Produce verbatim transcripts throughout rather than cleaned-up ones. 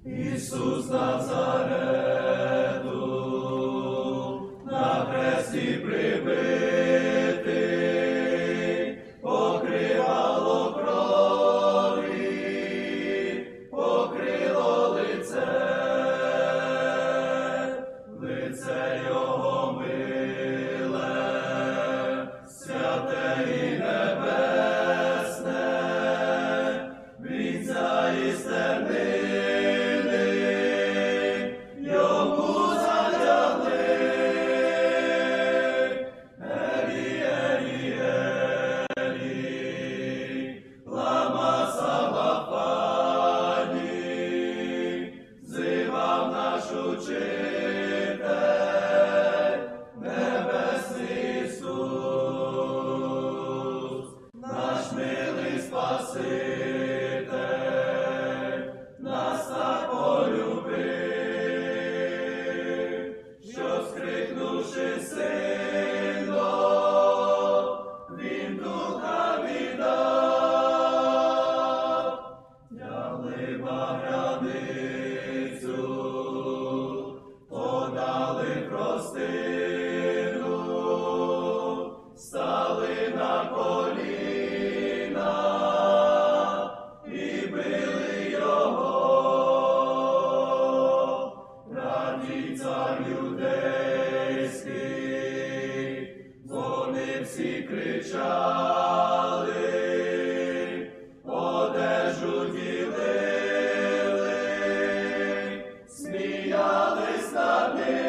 Ісус Назарету, на хресті прибитий, покривало крові, покрило лице, лице його миле, святе і небесне, він заістерний. Учитель, небесний Ісус, наш милий Спаситель, нас так полюбив, що, скрикнувши сильно, він духа віддав, тягли багряницю, простину, стали на коліна і били його. Радій цар юдейський, вони всі кричали, одежу ділили, сміялись над ним.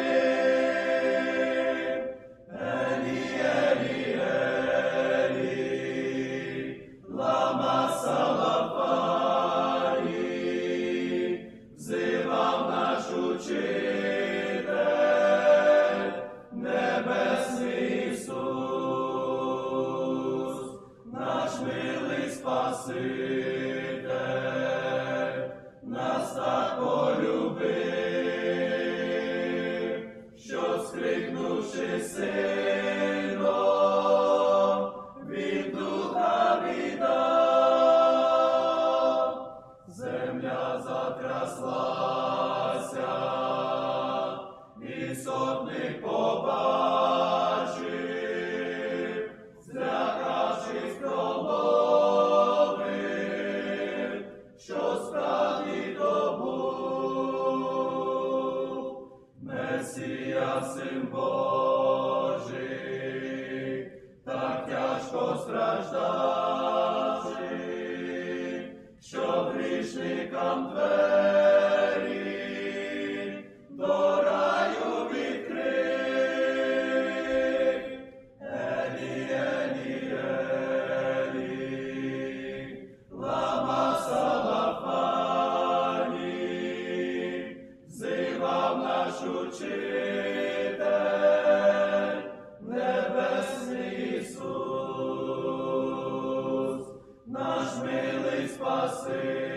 Учитель, небесний Ісус, наш милий Спаситель, нас так полюбив, що, скрикнувши сильно, він духа віддав, земля затряслася, і сотник побачив, злякавшись, промовив, що справді то був Месія, Син Божий, так тяжко страждавши, що грішникам двері до раю відкрив. Елі, Елі, Елі, лама сабахтані, взивав наш Учитель, небесний Ісус, наш милий Спаситель.